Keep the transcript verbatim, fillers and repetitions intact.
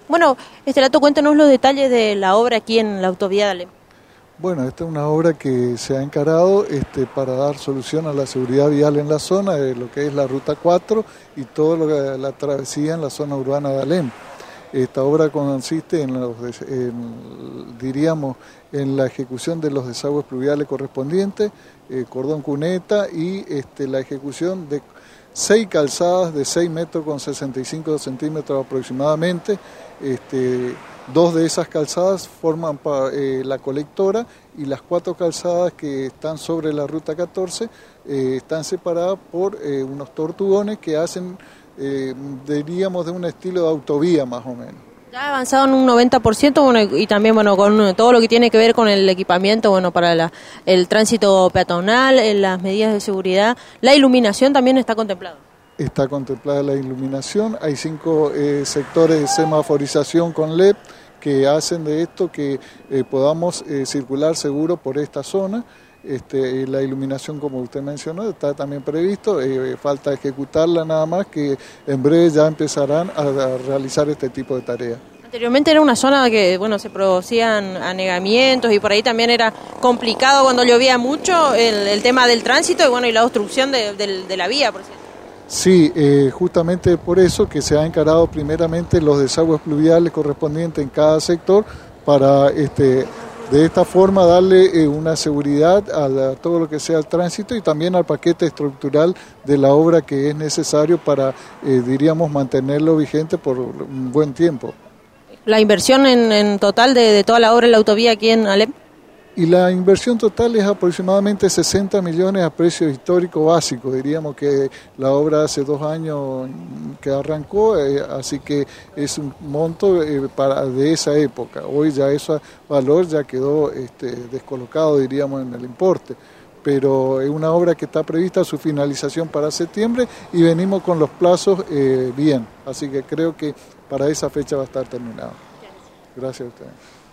Bueno, Estelato, cuéntanos los detalles de la obra aquí en la autovía de Alem. Bueno, esta es una obra que se ha encarado este, para dar solución a la seguridad vial en la zona, de lo que es la Ruta cuatro y todo lo que la travesía en la zona urbana de Alem. Esta obra consiste en, los, en diríamos, en la ejecución de los desagües pluviales correspondientes, eh, cordón cuneta y este, la ejecución de seis calzadas de seis metros con sesenta y cinco centímetros aproximadamente. Este, dos de esas calzadas forman pa, eh, la colectora y las cuatro calzadas que están sobre la Ruta catorce eh, están separadas por eh, unos tortugones que hacen, eh, diríamos, de un estilo de autovía más o menos. Ya ha avanzado en un noventa por ciento, bueno, y también bueno con todo lo que tiene que ver con el equipamiento, bueno, para la, el tránsito peatonal, las medidas de seguridad, la iluminación también está contemplada. Está contemplada la iluminación, hay cinco eh, sectores de semaforización con L E D que hacen de esto que eh, podamos eh, circular seguro por esta zona. Este, la iluminación, como usted mencionó, está también previsto, eh, falta ejecutarla nada más, que en breve ya empezarán a, a realizar este tipo de tareas. Anteriormente era una zona que, bueno, se producían anegamientos y por ahí también era complicado cuando llovía mucho el, el tema del tránsito y bueno y la obstrucción de, de, de la vía, por cierto. Sí, eh, justamente por eso que se ha encarado primeramente los desagües pluviales correspondientes en cada sector para este, de esta forma darle eh, una seguridad a, la, a todo lo que sea el tránsito y también al paquete estructural de la obra que es necesario para, eh, diríamos, mantenerlo vigente por un buen tiempo. ¿La inversión en, en total de, de toda la obra en la autovía aquí en Alem? Y la inversión total es aproximadamente sesenta millones a precio histórico básico, diríamos que la obra hace dos años que arrancó, eh, así que es un monto eh, para de esa época. Hoy ya ese valor ya quedó este, descolocado, diríamos, en el importe, pero es una obra que está prevista su finalización para septiembre y venimos con los plazos eh, bien, así que creo que para esa fecha va a estar terminado. Gracias a ustedes.